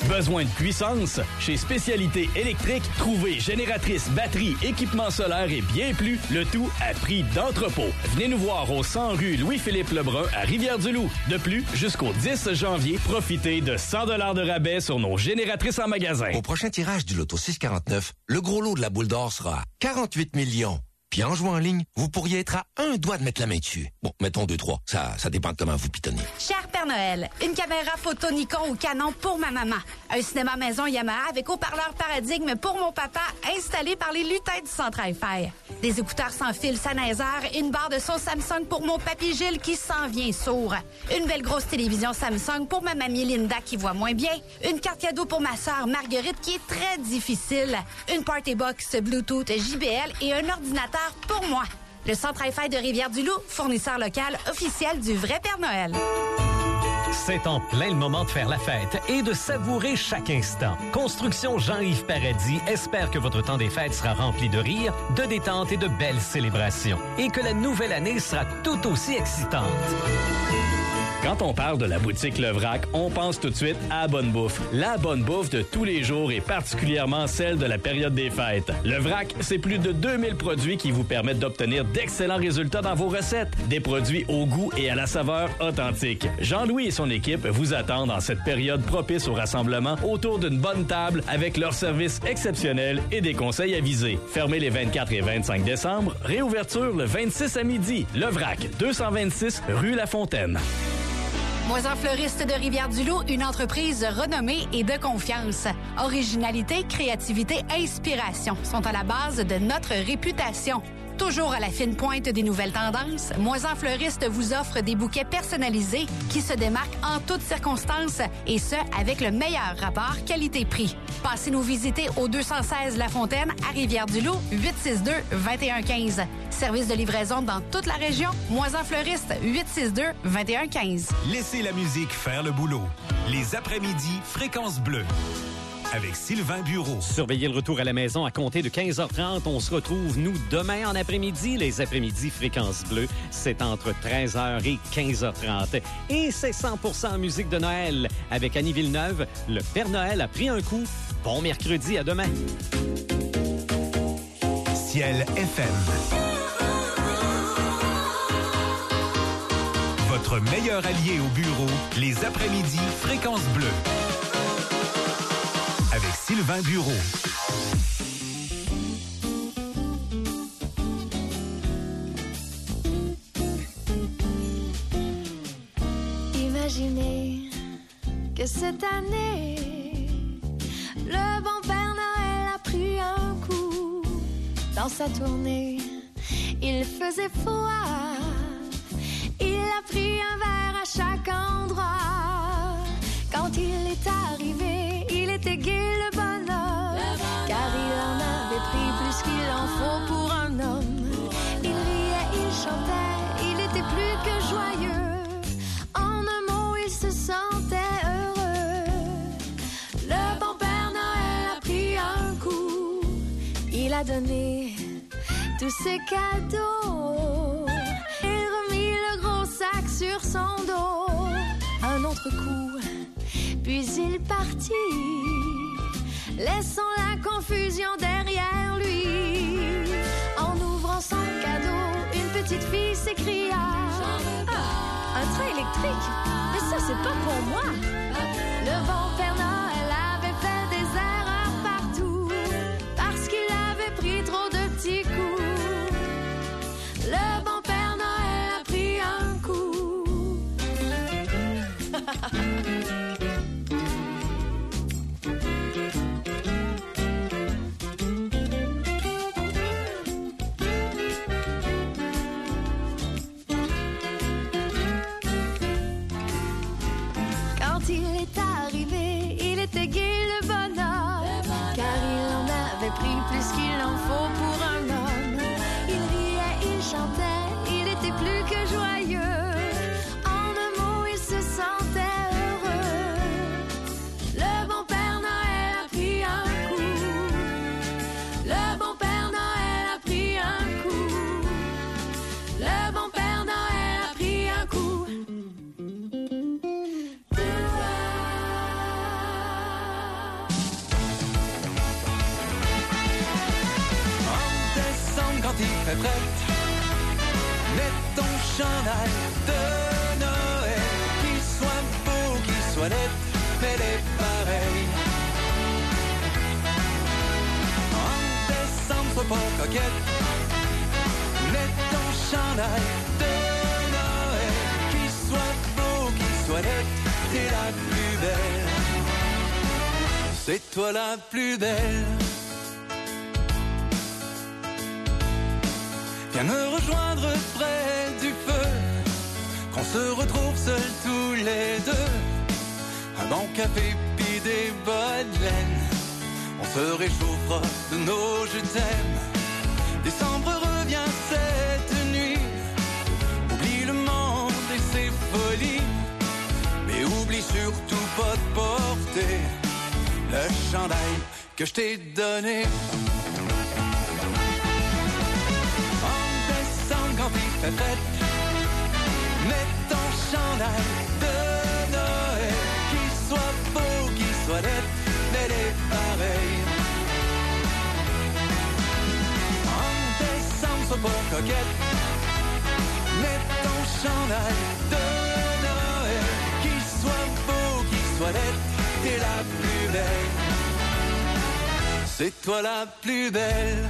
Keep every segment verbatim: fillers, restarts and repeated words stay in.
Besoin de puissance? Chez Spécialité électrique, trouvez génératrice, batterie, équipement solaire et bien plus, le tout à prix d'entrepôt. Venez nous voir au cent rue Louis-Philippe Lebrun à Rivière-du-Loup. De plus, jusqu'au dix janvier, profitez de cent dollars de rabais sur nos génératrices en magasin. Au prochain tirage du loto six quarante-neuf, le gros lot de la boule d'or sera à quarante-huit millions. Puis en jouant en ligne, vous pourriez être à un doigt de mettre la main dessus. Bon, mettons deux, trois. Ça, ça dépend de comment vous pitonnez. Cher Père Noël, une caméra photo Nikon ou Canon pour ma maman. Un cinéma maison Yamaha avec haut-parleur Paradigme pour mon papa installé par les lutins du centre Hi-Fi. Des écouteurs sans fil Sennheiser et une barre de son Samsung pour mon papy Gilles qui s'en vient sourd. Une belle grosse télévision Samsung pour ma mamie Linda qui voit moins bien. Une carte cadeau pour ma sœur Marguerite qui est très difficile. Une party box Bluetooth J B L et un ordinateur pour moi. Le Centre Hi-Fi de Rivière-du-Loup, fournisseur local officiel du vrai Père Noël. C'est en plein le moment de faire la fête et de savourer chaque instant. Construction Jean-Yves Paradis espère que votre temps des fêtes sera rempli de rires, de détente et de belles célébrations. Et que la nouvelle année sera tout aussi excitante. Quand on parle de la boutique Le Vrac, on pense tout de suite à Bonne Bouffe. La bonne bouffe de tous les jours et particulièrement celle de la période des fêtes. Le Vrac, c'est plus de deux mille produits qui vous permettent d'obtenir d'excellents résultats dans vos recettes. Des produits au goût et à la saveur authentique. Jean-Louis et son équipe vous attendent en cette période propice au rassemblement autour d'une bonne table avec leur service exceptionnel et des conseils avisés. Fermé les vingt-quatre et vingt-cinq décembre, réouverture le vingt-six à midi. Le Vrac, deux cent vingt-six rue La Fontaine. Moisin Fleuriste de Rivière-du-Loup, une entreprise renommée et de confiance. Originalité, créativité, inspiration sont à la base de notre réputation. Toujours à la fine pointe des nouvelles tendances, Moisin Fleuriste vous offre des bouquets personnalisés qui se démarquent en toutes circonstances et ce, avec le meilleur rapport qualité-prix. Passez nous visiter au deux cent seize La Fontaine à Rivière-du-Loup, huit six deux, vingt et un quinze. Service de livraison dans toute la région, Moisin Fleuriste, huit six deux, vingt et un quinze. Laissez la musique faire le boulot. Les après-midi, Fréquence Bleue. Avec Sylvain Bureau. Surveillez le retour à la maison à compter de quinze heures trente. On se retrouve, nous, demain en après-midi. Les après-midi Fréquence Bleue, c'est entre treize heures et quinze heures trente. Et c'est cent pour cent musique de Noël. Avec Annie Villeneuve, le Père Noël a pris un coup. Bon mercredi, à demain. Ciel F M. Votre meilleur allié au bureau, les après-midi Fréquence Bleue. Avec Sylvain Bureau. Imaginez que cette année, le bon Père Noël a pris un coup. Dans sa tournée, il faisait froid. Il a pris un verre à chaque endroit. Quand il est arrivé, il était gai le bonhomme, le bonhomme. Car il en avait pris plus qu'il en faut pour un homme. Il riait, il chantait, il était plus que joyeux. En un mot, il se sentait heureux. Le bon Père Noël a pris un coup. Il a donné tous ses cadeaux et remis le gros sac sur son dos. Un autre coup, puis il partit, laissant la confusion derrière lui. En ouvrant son cadeau, une petite fille s'écria: ah, un train électrique? Mais ça, c'est pas pour moi. Le bon Père Noël avait fait des erreurs partout, parce qu'il avait pris trop de petits coups. Le bon Père Noël a pris un coup. Quand il est arrivé, il était gai le bonhomme, car il en avait pris plus qu'il en faut pour un homme. Il riait, il chantait, il était plus que joyeux. En un mot, il se sentait heureux. Le bon Père Noël a pris un coup. Le bon Père Noël a pris un coup. Le bon Père Noël a pris un coup. prête. Mets ton chandail de Noël, qu'il soit beau, qu'il soit laid, mais les pareils. En décembre, sois pas coquette. Mets ton chandail de Noël, qu'il soit beau, qu'il soit laid, t'es la plus belle. C'est toi la plus belle. Viens me rejoindre près du feu, qu'on se retrouve seuls tous les deux. Un bon café pis des bonnes laines, on se réchauffera de nos je t'aime. Décembre revient cette nuit, oublie le monde et ses folies, mais oublie surtout pas de porter le chandail que je t'ai donné. Quand il fait fête, mets ton chandail de Noël, qu'il soit beau, qu'il soit laid, mais les pareils. En décembre, sois pas coquette, mets ton chandail de Noël, qu'il soit beau, qu'il soit laid, t'es la plus belle. C'est toi la plus belle.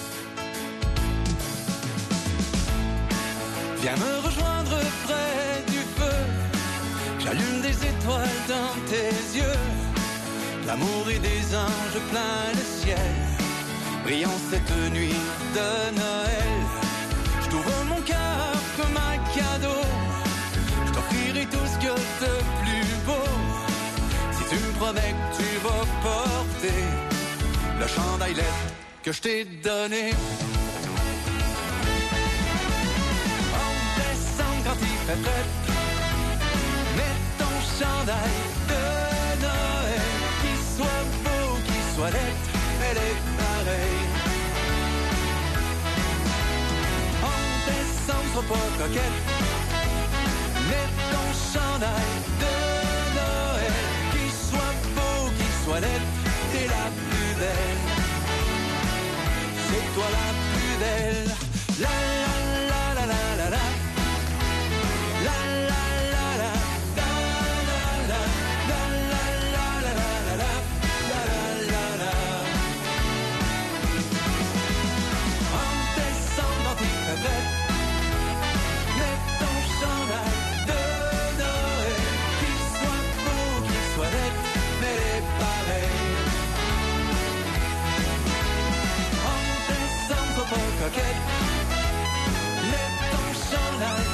Viens me rejoindre près du feu, j'allume des étoiles dans tes yeux, l'amour et des anges plein le ciel, brillant cette nuit de Noël. Je t'ouvre mon cœur comme un cadeau, je t'offrirai tout ce que de plus beau, si tu me promets que tu vas porter le chandail laid que je t'ai donné. Quand il fait fête, mets ton chandail de Noël, qu'il soit beau, qu'il soit laid, elle est pareille. En décembre, sois pas coquette, mets ton chandail de Noël, qu'il soit beau, qu'il soit laid, t'es la plus belle. C'est toi la plus belle. La la la la la la la. La la la la, la la la, la la la la la la, la la la. En décembre, quand il fait fête, mets ton chandail de Noël, qu'il soit beau, qu'il soit laid, mais les pareils. En décembre, sois pas coquette, mets ton chandail.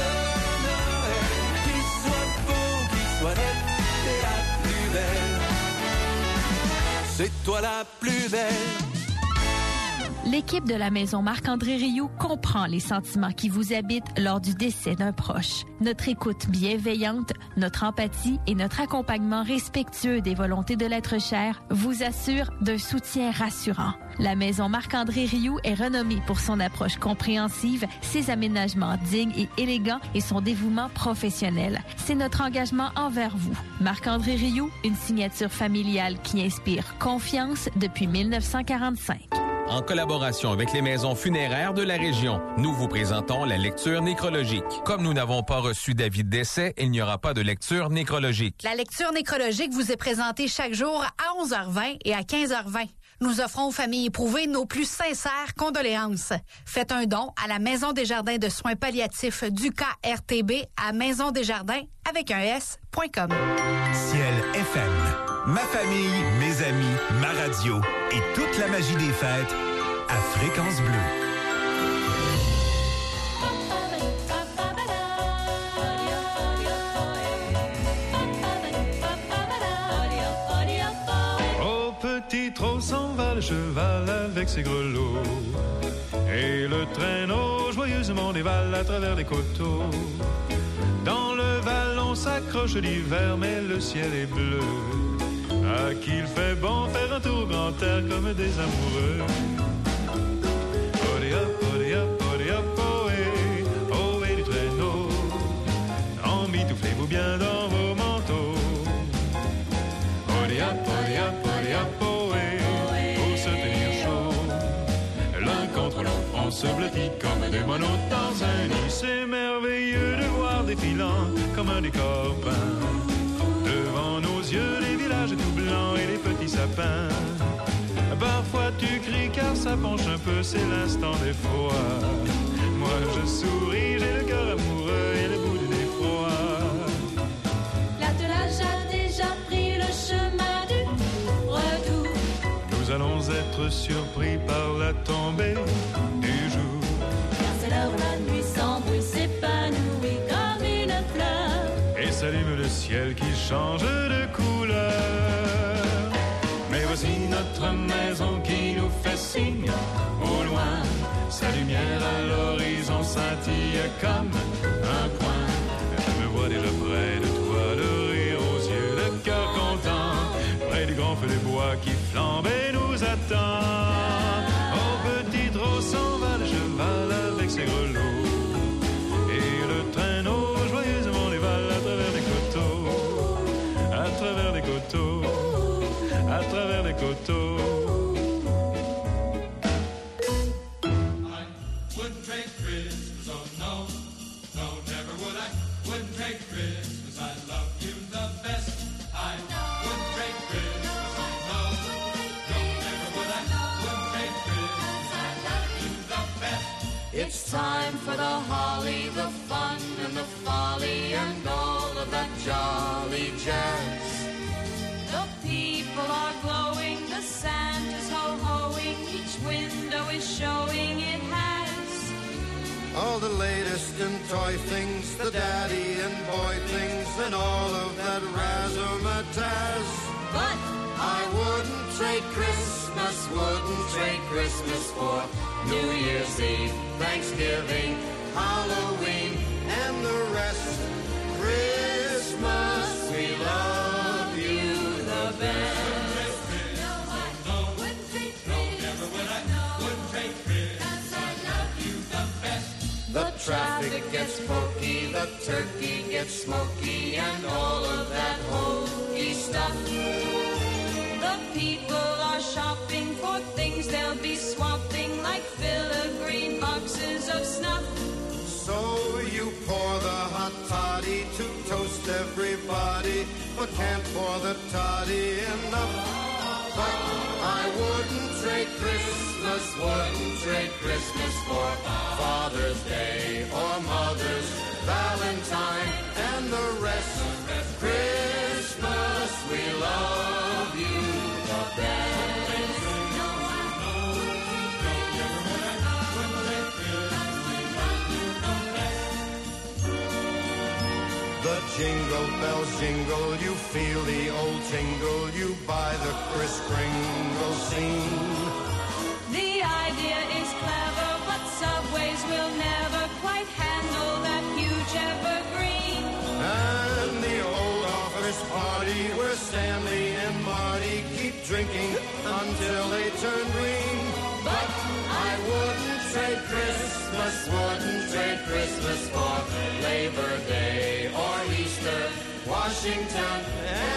T'es la plus belle. C'est toi la plus belle. L'équipe de la Maison Marc-André Rioux comprend les sentiments qui vous habitent lors du décès d'un proche. Notre écoute bienveillante, notre empathie et notre accompagnement respectueux des volontés de l'être cher vous assurent d'un soutien rassurant. La Maison Marc-André Rioux est renommée pour son approche compréhensive, ses aménagements dignes et élégants et son dévouement professionnel. C'est notre engagement envers vous. Marc-André Rioux, une signature familiale qui inspire confiance depuis mille neuf cent quarante-cinq. En collaboration avec les maisons funéraires de la région, nous vous présentons la lecture nécrologique. Comme nous n'avons pas reçu d'avis de décès, il n'y aura pas de lecture nécrologique. La lecture nécrologique vous est présentée chaque jour à onze heures vingt et à quinze heures vingt. Nous offrons aux familles éprouvées nos plus sincères condoléances. Faites un don à la Maison des Jardins de soins palliatifs du K R T B à maison des jardins avec un S point com. Ciel F M. Ma famille, mes amis, ma radio et toute la magie des fêtes à Fréquence Bleue. Au petit trot s'en va le cheval avec ses grelots, et le traîneau joyeusement dévale à travers les coteaux. Dans le val on s'accroche l'hiver, mais le ciel est bleu. Ah, qu'il fait bon faire un tour grand air comme des amoureux. Odi hop, odi hop, odi hop, ohé, ohé du traîneau. Emmitouflez-vous bien dans vos manteaux. Odi hop, odi hop, odi hop, ohé, pour se tenir chaud. L'un contre l'autre, on se blottit comme des moineaux dans un nid. C'est merveilleux de voir défilant comme un décor peint devant nos yeux les villages tout blancs et les petits sapins. Parfois tu cries car ça penche un peu, c'est l'instant d'effroi. Moi je souris, j'ai le cœur amoureux et le bout du nez froid. L'attelage a déjà pris le chemin du retour. Nous allons être surpris par la tombée du jour. Car c'est l'heure où la nuit s'embrouille, s'épanouit comme une fleur. Et s'allume le ciel qui change de couleur. Mais voici notre maison qui nous fait signe au loin. Sa lumière à l'horizon scintille comme un point. Je me vois déjà près de toi, le rire aux yeux, le cœur content, près du grand feu des bois qui flambe et nous attend. Au petit trot s'en va le cheval avec ses grelots, et le traîneau joyeusement dévale à travers des coteaux, à travers des coteaux, à travers des coteaux. It's time for the holly, the fun and the folly, and all of that jolly jazz. The people are glowing, the Santa's ho-hoing, each window is showing it has all the latest in toy things, the daddy and boy things, and all of that razzmatazz. But I wouldn't trade Christmas, wouldn't trade Christmas for New Year's Eve, Thanksgiving, Halloween, and the rest. Christmas, we love you the best. The traffic gets pokey, the turkey gets smoky, and all of that hokey stuff. The people are shopping for things they'll be swapping, like filigree boxes of snuff. So you pour the hot toddy to toast everybody, but can't pour the toddy enough. But I wouldn't trade Christmas, wouldn't trade Christmas for Father's Day or Mother's, Valentine, and the rest. Christmas, we love you the best. The jingle bells jingle, you feel the old tingle, you buy the Kris Kringle scene. The idea is clever, but subways will never quite handle that huge evergreen. And the old office party where Stanley and Marty keep drinking until they turn green. But I wouldn't trade Christmas, wouldn't trade Christmas for Labor Day or Easter, Washington,